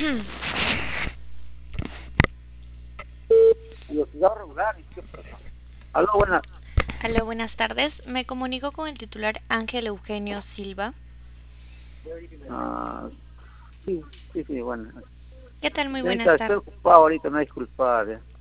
Velocidad regular. Aló, buenas. Aló, buenas tardes. Me comunico con el titular Ángel Eugenio Silva. Ah, sí, sí, sí, bueno. ¿Qué tal? Muy buenas Señorita, estoy tardes. ocupado ahorita, me disculpa.